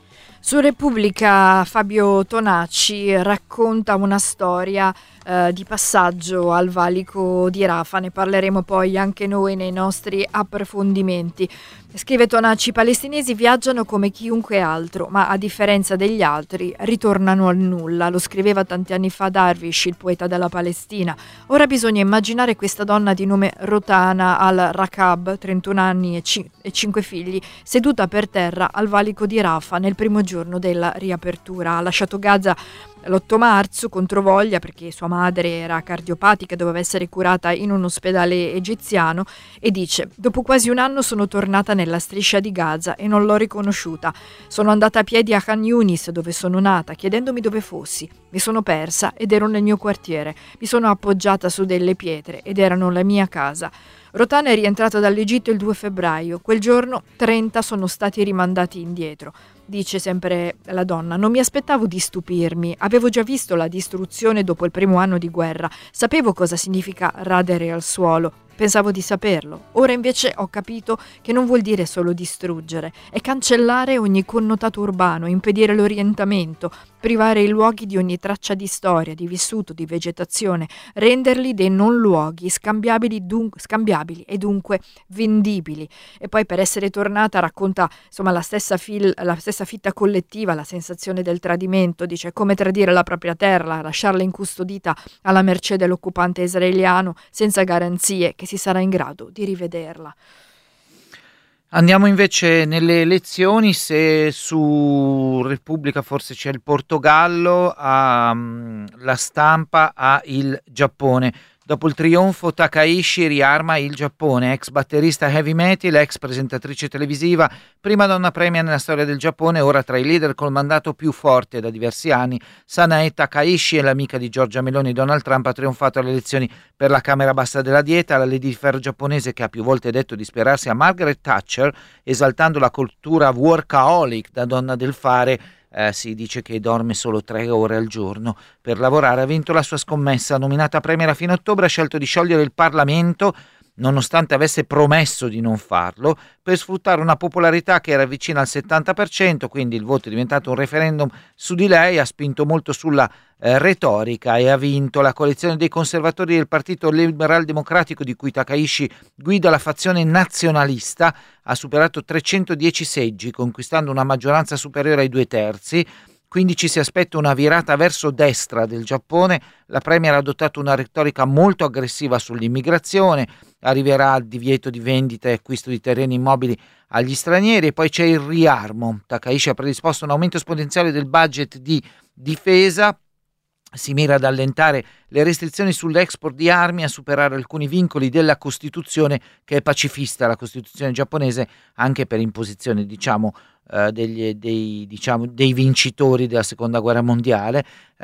Su Repubblica Fabio Tonacci racconta una storia eh, di passaggio al valico di Rafah, ne parleremo poi anche noi nei nostri approfondimenti. Scrive Tonacci: i palestinesi viaggiano come chiunque altro, ma a differenza degli altri ritornano al nulla. Lo scriveva tanti anni fa Darwish, il poeta della Palestina. Ora bisogna immaginare questa donna di nome Rotana al-Rakab, trentuno anni e, c- e cinque figli, seduta per terra al valico di Rafah nel primo giorno della riapertura. Ha lasciato Gaza l'otto marzo, controvoglia perché sua madre era cardiopatica e doveva essere curata in un ospedale egiziano, e dice: dopo quasi un anno sono tornata nella striscia di Gaza e non l'ho riconosciuta. Sono andata a piedi a Khan Yunis, dove sono nata, chiedendomi dove fossi. Mi sono persa ed ero nel mio quartiere. Mi sono appoggiata su delle pietre ed erano la mia casa. Rotan è rientrato dall'Egitto il due febbraio. Quel giorno trenta sono stati rimandati indietro. Dice sempre la donna: non mi aspettavo di stupirmi, avevo già visto la distruzione dopo il primo anno di guerra, sapevo cosa significa radere al suolo, pensavo di saperlo. Ora invece ho capito che non vuol dire solo distruggere, è cancellare ogni connotato urbano, impedire l'orientamento, privare i luoghi di ogni traccia di storia, di vissuto, di vegetazione, renderli dei non luoghi scambiabili, dun- scambiabili e dunque vendibili. E poi, per essere tornata, racconta insomma la stessa, fil- la stessa fitta collettiva, la sensazione del tradimento, dice: come tradire la propria terra, lasciarla incustodita alla mercé dell'occupante israeliano senza garanzie che si sarà in grado di rivederla. Andiamo invece nelle elezioni. Se su Repubblica forse c'è il Portogallo, a, um, La Stampa ha il Giappone. Dopo il trionfo, Takaishi riarma il Giappone, ex batterista heavy metal, ex presentatrice televisiva, prima donna premia nella storia del Giappone, ora tra i leader col mandato più forte da diversi anni. Sanae Takaishi è l'amica di Giorgia Meloni e Donald Trump, ha trionfato alle elezioni per la Camera Bassa della Dieta, la Lady di Ferro giapponese che ha più volte detto di ispirarsi a Margaret Thatcher, esaltando la cultura workaholic da donna del fare. Eh, si dice che dorme solo tre ore al giorno per lavorare. Ha vinto la sua scommessa, nominata premier a fine ottobre, ha scelto di sciogliere il Parlamento nonostante avesse promesso di non farlo, per sfruttare una popolarità che era vicina al settanta per cento, quindi il voto è diventato un referendum su di lei, ha spinto molto sulla eh, retorica e ha vinto. La coalizione dei conservatori del Partito Liberal Democratico, di cui Takaishi guida la fazione nazionalista, ha superato trecentodieci seggi, conquistando una maggioranza superiore ai due terzi. Quindi ci si aspetta una virata verso destra del Giappone. La premier ha adottato una retorica molto aggressiva sull'immigrazione, arriverà al divieto di vendita e acquisto di terreni immobili agli stranieri, e poi c'è il riarmo. Takaishi ha predisposto un aumento esponenziale del budget di difesa, si mira ad allentare le restrizioni sull'export di armi, a superare alcuni vincoli della Costituzione, che è pacifista, la Costituzione giapponese, anche per imposizione, diciamo, Uh, degli, dei, diciamo, dei vincitori della seconda guerra mondiale.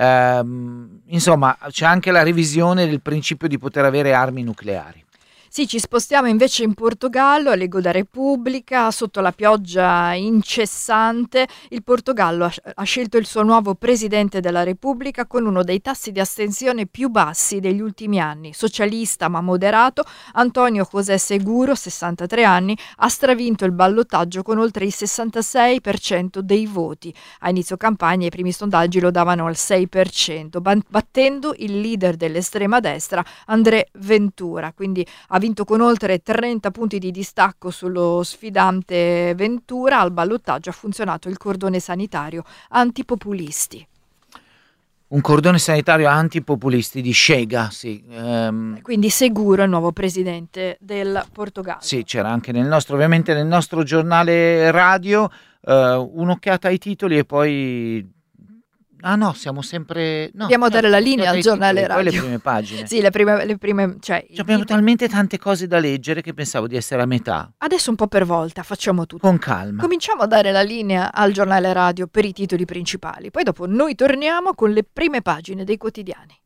Uh, insomma, c'è anche la revisione del principio di poter avere armi nucleari. Sì, ci spostiamo invece in Portogallo, leggo da Repubblica. Sotto la pioggia incessante, il Portogallo ha, ha scelto il suo nuovo presidente della Repubblica con uno dei tassi di astensione più bassi degli ultimi anni. Socialista ma moderato, Antonio José Seguro, sessantatré anni, ha stravinto il ballottaggio con oltre il sessantasei per cento dei voti. A inizio campagna i primi sondaggi lo davano al sei per cento, battendo il leader dell'estrema destra André Ventura, quindi ha vinto con oltre trenta punti di distacco sullo sfidante Ventura. Al ballottaggio ha funzionato il cordone sanitario antipopulisti. Un cordone sanitario antipopulisti di Chega, sì. Um, Quindi Seguro è il nuovo presidente del Portogallo. Sì, c'era anche nel nostro, ovviamente nel nostro giornale radio, uh, un'occhiata ai titoli e poi... Ah no, siamo sempre... No, Dobbiamo dare la linea al giornale titoli, radio. Poi le prime pagine. Sì, le prime... Le prime cioè, Cioè, abbiamo i... talmente tante cose da leggere che pensavo di essere a metà. Adesso un po' per volta, facciamo tutto. Con calma. Cominciamo a dare la linea al giornale radio per i titoli principali. Poi dopo noi torniamo con le prime pagine dei quotidiani.